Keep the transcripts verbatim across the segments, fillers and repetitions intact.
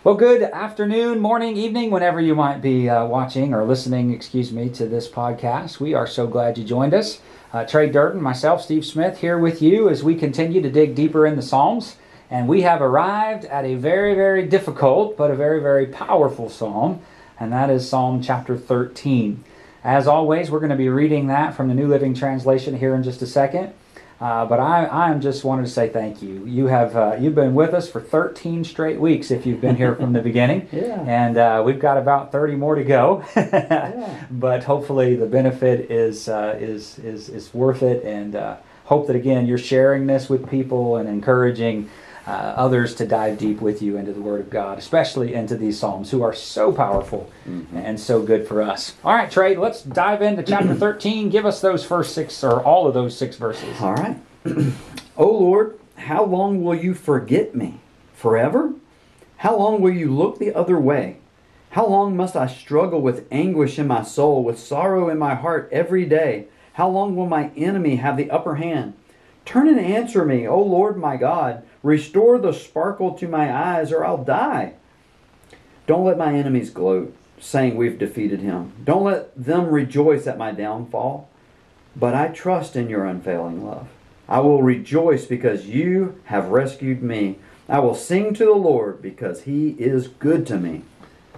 Well, good afternoon, morning, evening, whenever you might be uh, watching or listening, excuse me, to this podcast. We are so glad you joined us. Uh, Trey Durden, myself, Steve Smith, here with you as we continue to dig deeper in the Psalms. And we have arrived at a very, very difficult, but a very, very powerful psalm, and that is Psalm chapter thirteen. As always, we're going to be reading that from the New Living Translation here in just a second. Uh, but I, I am just wanted to say thank you. You have uh, you've been with us for thirteen straight weeks if you've been here from the beginning, yeah. and uh, we've got about thirty more to go. yeah. But hopefully the benefit is uh, is is is worth it, and uh, hope that again you're sharing this with people and encouraging uh, others to dive deep with you into the Word of God, especially into these Psalms, who are so powerful mm-hmm. and so good for us. All right, Trey, let's dive into chapter thirteen. Give us those first six, or all of those six verses. All right. O Lord, how long will you forget me? Forever? How long will you look the other way? How long must I struggle with anguish in my soul, with sorrow in my heart every day? How long will my enemy have the upper hand? Turn and answer me, O Lord my God. Restore the sparkle to my eyes, or I'll die. Don't let my enemies gloat, saying we've defeated him. Don't let them rejoice at my downfall. But I trust in your unfailing love. I will rejoice because you have rescued me. I will sing to the Lord because he is good to me.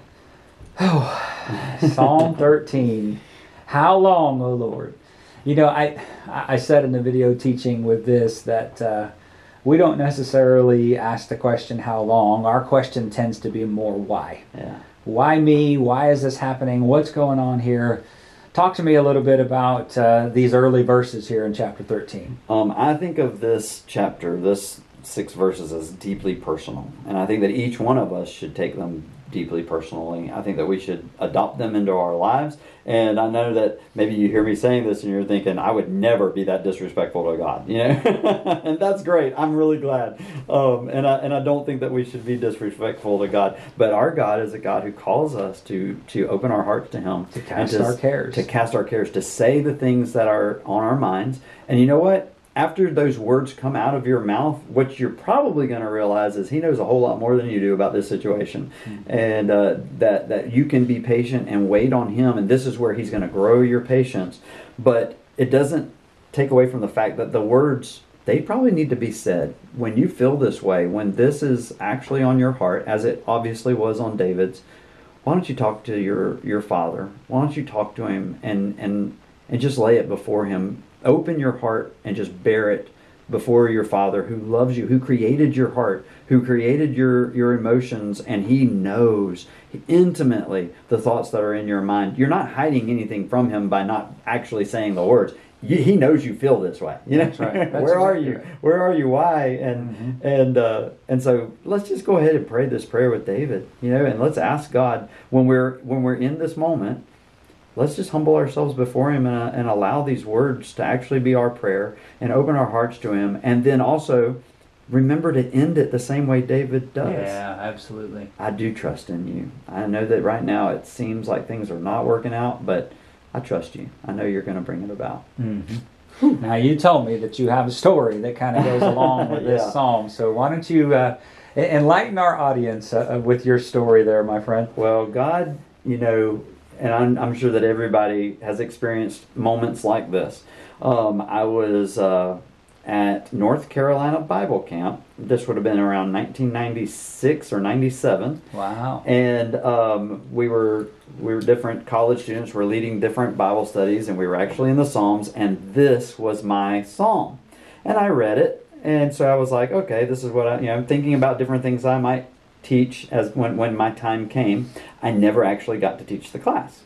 Oh, Psalm thirteen. How long, O Lord? You know, I I said in the video teaching with this that uh, we don't necessarily ask the question how long. Our question tends to be more why. Yeah. Why me? Why is this happening? What's going on here? Talk to me a little bit about uh, these early verses here in chapter thirteen. Um, I think of this chapter, this six verses, as deeply personal. And I think that each one of us should take them deeply personally. I think that we should adopt them into our lives. And I know that maybe you hear me saying this and you're thinking, I would never be that disrespectful to God, you know? And that's great. I'm really glad. Um, and I and I don't think that we should be disrespectful to God. But our God is a God who calls us to to open our hearts to him. To cast to, our cares. To cast our cares, to say the things that are on our minds. And you know what? After those words come out of your mouth, what you're probably going to realize is he knows a whole lot more than you do about this situation. Mm-hmm. And uh, that, that you can be patient and wait on him. And this is where he's going to grow your patience. But it doesn't take away from the fact that the words, they probably need to be said. When you feel this way, when this is actually on your heart, as it obviously was on David's, why don't you talk to your, your father? Why don't you talk to him and, and, and just lay it before him? Open your heart and just bear it before your Father who loves you, who created your heart, who created your, your emotions, and he knows intimately the thoughts that are in your mind. You're not hiding anything from him by not actually saying the words. He knows you feel this way. You know? That's right. That's Where are exactly you? Right. Where are you? Why? And mm-hmm. and uh, and so let's just go ahead and pray this prayer with David. You know, and let's ask God when we're when we're in this moment. Let's just humble ourselves before him and, uh, and allow these words to actually be our prayer and open our hearts to him. And then also remember to end it the same way David does. Yeah, absolutely. I do trust in you. I know that right now it seems like things are not working out, but I trust you. I know you're going to bring it about. Mm-hmm. Now, you told me that you have a story that kind of goes along with this yeah. psalm. So why don't you uh, enlighten our audience uh, with your story there, my friend? Well, God, you know... And I'm, I'm sure that everybody has experienced moments like this. Um, I was uh, at North Carolina Bible Camp. This would have been around nineteen ninety-six or ninety-seven. Wow! And um, we were we were different college students. Were leading different Bible studies, and we were actually in the Psalms. And this was my psalm, and I read it. And so I was like, okay, this is what I, you know, I'm thinking about different things I might teach as when, when my time came. I never actually got to teach the class.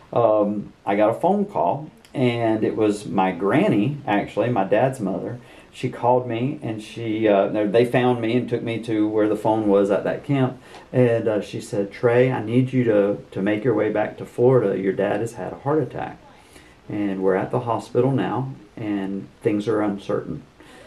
Um, I got a phone call, and it was my granny, actually, my dad's mother. She called me, and she uh, they found me and took me to where the phone was at that camp. And uh, she said, Trey, I need you to, to make your way back to Florida. Your dad has had a heart attack. And we're at the hospital now, and things are uncertain.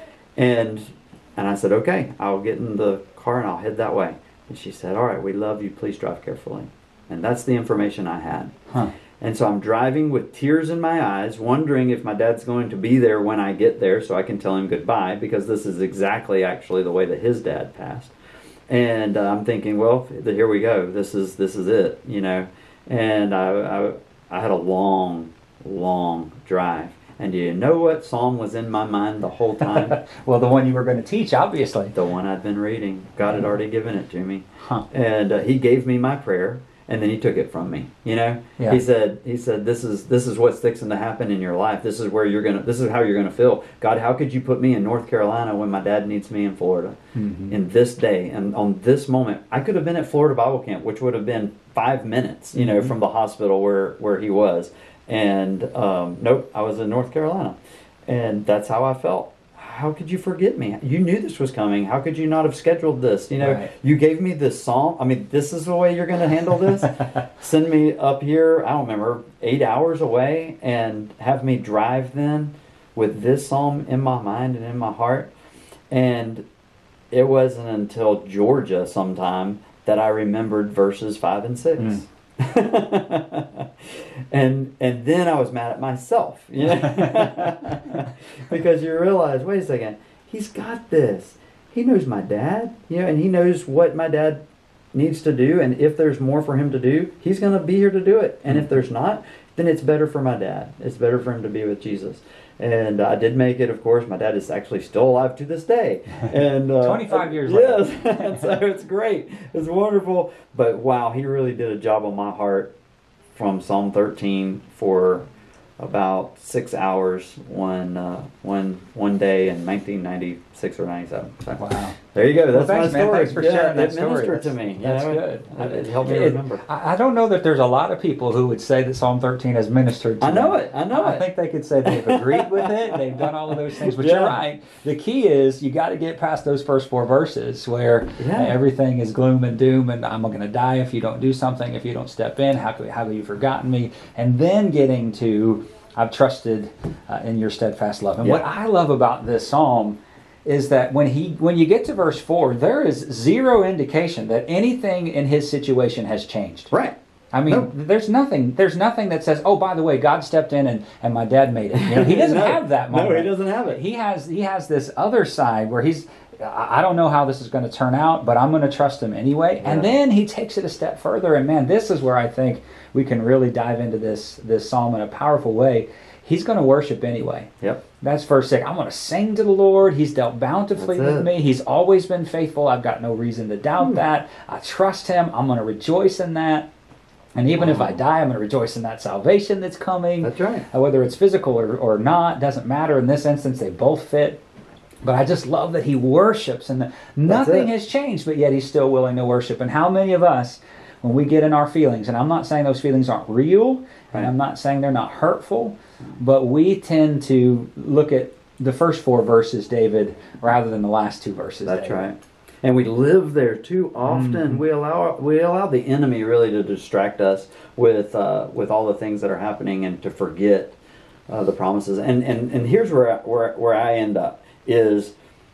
And and I said, okay, I'll get in the car and I'll head that way. And she said, all right, we love you. Please drive carefully. And that's the information I had. Huh. And so I'm driving with tears in my eyes, wondering if my dad's going to be there when I get there so I can tell him goodbye, because this is exactly actually the way that his dad passed. And uh, I'm thinking, well, here we go. This is this is it, you know. And I, I I had a long, long drive. And do you know what psalm was in my mind the whole time? Well, the one you were going to teach, obviously. The one I'd been reading. God had already given it to me. Huh. And uh, he gave me my prayer, and then he took it from me. You know? Yeah. He said, he said, this is this is what's fixing to happen in your life. This is where you're gonna this is how you're gonna feel. God, how could you put me in North Carolina when my dad needs me in Florida? Mm-hmm. In this day and on this moment. I could have been at Florida Bible Camp, which would have been five minutes, you know, mm-hmm. from the hospital where, where he was. And um, nope, I was in North Carolina. And that's how I felt. How could you forget me? You knew this was coming. How could you not have scheduled this? You know, right. You gave me this psalm. I mean, this is the way you're going to handle this? Send me up here, I don't remember, eight hours away and have me drive then with this psalm in my mind and in my heart. And it wasn't until Georgia sometime that I remembered verses five and six. Mm. and and then I was mad at myself, you know, because you realize, wait a second, he's got this. He knows my dad, you know, and he knows what my dad needs to do, and if there's more for him to do, he's going to be here to do it. And if there's not, then it's better for my dad. It's better for him to be with Jesus. And I did make it, of course. My dad is actually still alive to this day. And uh, twenty-five years yes, later. Yes, so it's great. It's wonderful. But wow, he really did a job on my heart from Psalm thirteen for about six hours one uh, one one day in nineteen ninety-six or ninety-seven. So, wow. There you go. That's well, thanks, my man. story. Thanks for yeah, sharing that it story. ministered That's, to me. That's you know? good. It, it helped me it, remember. I, I don't know that there's a lot of people who would say that Psalm thirteen has ministered to I know them. it. I know I it. think they could say they've agreed with it. They've done all of those things. But Yeah. you're right. The key is you got to get past those first four verses where Yeah. everything is gloom and doom, and I'm going to die if you don't do something, if you don't step in. How could, how have you forgotten me? And then getting to I've trusted uh, in your steadfast love. And Yeah. what I love about this psalm is that when he when you get to verse four, there is zero indication that anything in his situation has changed. Right. I mean, No. there's nothing there's nothing that says, oh, by the way, God stepped in and, and my dad made it. You know, he doesn't No. have that moment. No, he doesn't have it. He has he has this other side where he's I don't know how this is going to turn out, but I'm going to trust him anyway. Yeah. And then he takes it a step further. And man, this is where I think we can really dive into this this psalm in a powerful way. He's going to worship anyway. Yep. That's verse six. I'm going to sing to the Lord. He's dealt bountifully That's with it. me. He's always been faithful. I've got no reason to doubt Hmm. that. I trust him. I'm going to rejoice in that. And even if I die, I'm going to rejoice in that salvation that's coming. That's right. Uh, Whether it's physical or, or not, doesn't matter. In this instance, they both fit. But I just love that he worships and that nothing it. has changed, but yet he's still willing to worship. And how many of us, when we get in our feelings, and I'm not saying those feelings aren't real, and I'm not saying they're not hurtful, but we tend to look at the first four verses, David, rather than the last two verses. That's David. right. And we live there too often. Mm-hmm. We allow we allow the enemy really to distract us with uh, with all the things that are happening and to forget uh, the promises. And and and here's where I, where where I end up is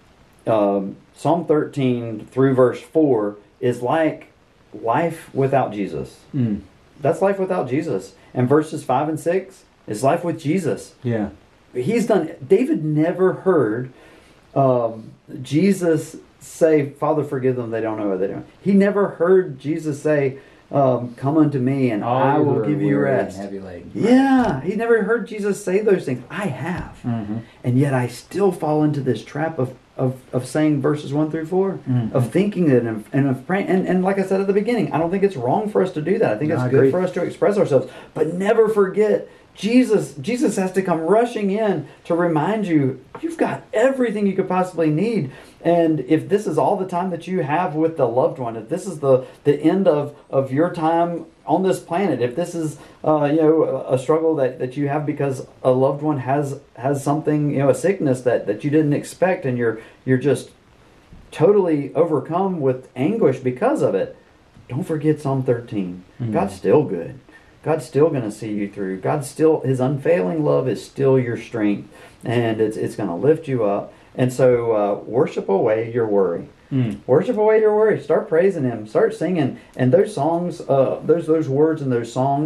um, Psalm thirteen through verse four is like life without Jesus. Mm. That's life without Jesus. And verses five and six is life with Jesus. Yeah. He's done. David never heard um, Jesus say, "Father, forgive them; they don't know what they're doing." He never heard Jesus say, um, "Come unto me, and All I who will are give you weary and rest." heavy laden. Yeah, he never heard Jesus say those things. I have, Mm-hmm. and yet I still fall into this trap of of, of saying verses one through four, Mhm. of thinking that and, and of praying. And, and like I said at the beginning, I don't think it's wrong for us to do that. I think No, it's I good agree. for us to express ourselves, but never forget. Jesus Jesus has to come rushing in to remind you, you've got everything you could possibly need. And if this is all the time that you have with the loved one, if this is the, the end of, of your time on this planet, if this is uh, you know a struggle that, that you have because a loved one has has something, you know, a sickness that, that you didn't expect, and you're you're just totally overcome with anguish because of it, don't forget Psalm thirteen. Mm-hmm. God's still good. God's still going to see you through. God's still, His unfailing love is still your strength, and it's it's going to lift you up. And so uh, worship away your worry. Mm. Worship away your worry. Start praising Him. Start singing. And those songs, uh, those those words and those songs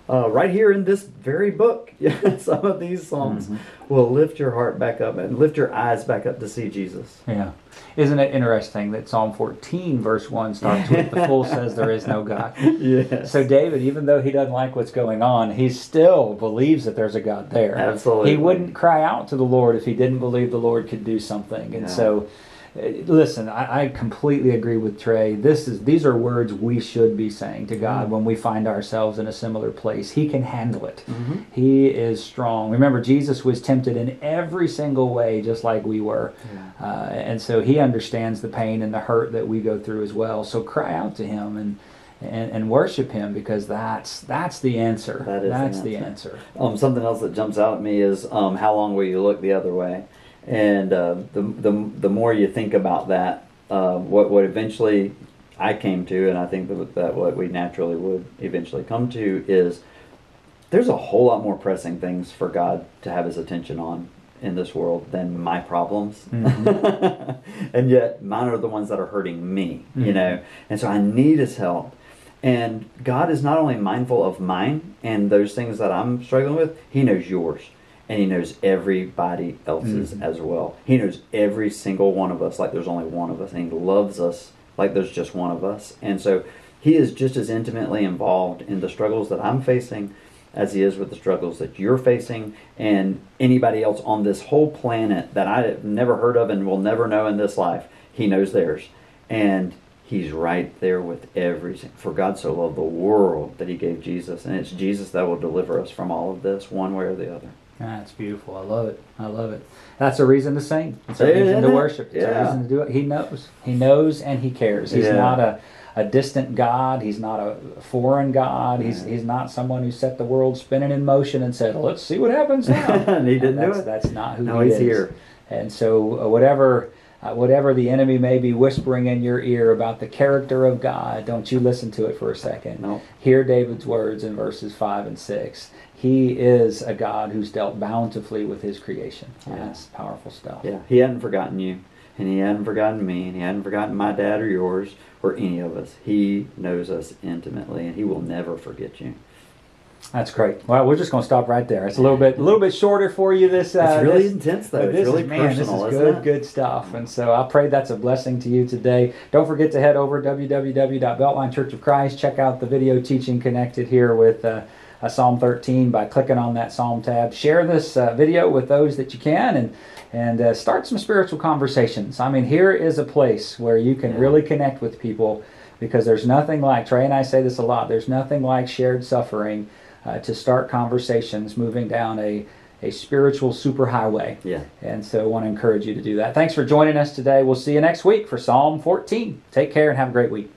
uh, right here in this very book, some of these Psalms mm-hmm. will lift your heart back up and lift your eyes back up to see Jesus. Yeah. Isn't it interesting that Psalm fourteen verse one starts with, the fool says there is no God. Yes. So David, even though he doesn't like what's going on, he still believes that there's a God there. Absolutely. He wouldn't cry out to the Lord if he didn't believe the Lord could do something. And yeah. so, listen, I, I completely agree with Trey. This is These are words we should be saying to God mm-hmm. when we find ourselves in a similar place. He can handle it. Mm-hmm. He is strong. Remember, Jesus was tempted in every single way, just like we were. Yeah. Uh, and so he understands the pain and the hurt that we go through as well. So cry out to him and and, and worship him, because that's that's the answer. That is that's the the answer. answer. Um, something else that jumps out at me is um, how long will you look the other way? And uh, the, the the more you think about that, uh, what what eventually I came to, and I think that, that what we naturally would eventually come to, is there's a whole lot more pressing things for God to have his attention on in this world than my problems. Mm-hmm. And yet mine are the ones that are hurting me, mm-hmm. you know. And so I need his help. And God is not only mindful of mine and those things that I'm struggling with, he knows yours. And he knows everybody else's mm-hmm. as well. He knows every single one of us like there's only one of us. And he loves us like there's just one of us. And so he is just as intimately involved in the struggles that I'm facing as he is with the struggles that you're facing, and anybody else on this whole planet that I've never heard of and will never know in this life. He knows theirs. And he's right there with everything. For God so loved the world that he gave Jesus. And it's Jesus that will deliver us from all of this, one way or the other. That's beautiful. I love it. I love it. That's a reason to sing. It's a reason to worship. It's yeah. a reason to do it. He knows. He knows and he cares. He's yeah. not a, a distant God. He's not a foreign God. He's he's not someone who set the world spinning in motion and said, let's see what happens now. And he didn't and do it. That's not who no, he he's is. here. And so uh, whatever... Uh, whatever the enemy may be whispering in your ear about the character of God, don't you listen to it for a second. No. Hear David's words in verses five and six. He is a God who's dealt bountifully with his creation. Yeah. That's powerful stuff. Yeah, he hadn't forgotten you, and he hadn't forgotten me, and he hadn't forgotten my dad or yours or any of us. He knows us intimately, and he will never forget you. That's great. Well, we're just going to stop right there. It's a little bit, a little bit shorter for you. This uh, it's really this, intense, though. It's this really is, man, personal. This is isn't good, it? good stuff. And so I pray that's a blessing to you today. Don't forget to head over to w w w dot beltline church of christ. Check out the video teaching connected here with uh, uh, Psalm thirteen by clicking on that Psalm tab. Share this uh, video with those that you can, and and uh, start some spiritual conversations. I mean, here is a place where you can yeah. really connect with people, because there's nothing like, Trey and I say this a lot, there's nothing like shared suffering Uh, to start conversations moving down a, a spiritual superhighway. Yeah. And so I want to encourage you to do that. Thanks for joining us today. We'll see you next week for Psalm fourteen. Take care and have a great week.